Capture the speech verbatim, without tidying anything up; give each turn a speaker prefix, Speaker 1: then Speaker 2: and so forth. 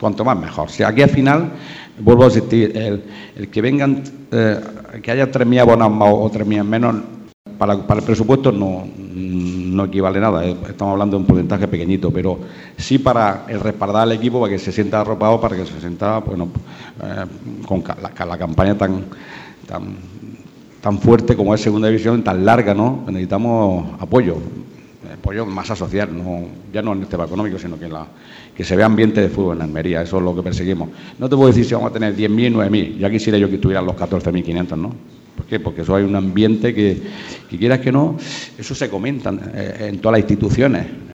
Speaker 1: cuanto más mejor. Si aquí al final, vuelvo a insistir, el, el que vengan, eh, que haya tres mil abonados más o tres mil menos, para, para el presupuesto no, no equivale nada, estamos hablando de un porcentaje pequeñito, pero sí para el respaldar al equipo, para que se sienta arropado, para que se sienta, bueno, eh, con la, la campaña tan, tan, tan fuerte como es Segunda División, tan larga, ¿no? Necesitamos apoyo, apoyo masa social, no, ya no en el tema económico, sino que, la, que se vea ambiente de fútbol en Almería, eso es lo que perseguimos. No te puedo decir si vamos a tener diez mil, nueve mil, ya quisiera yo que tuvieran los catorce mil quinientos, ¿no? ¿Por qué? Porque eso hay un ambiente que, que quieras que no, eso se comenta eh, en todas las instituciones.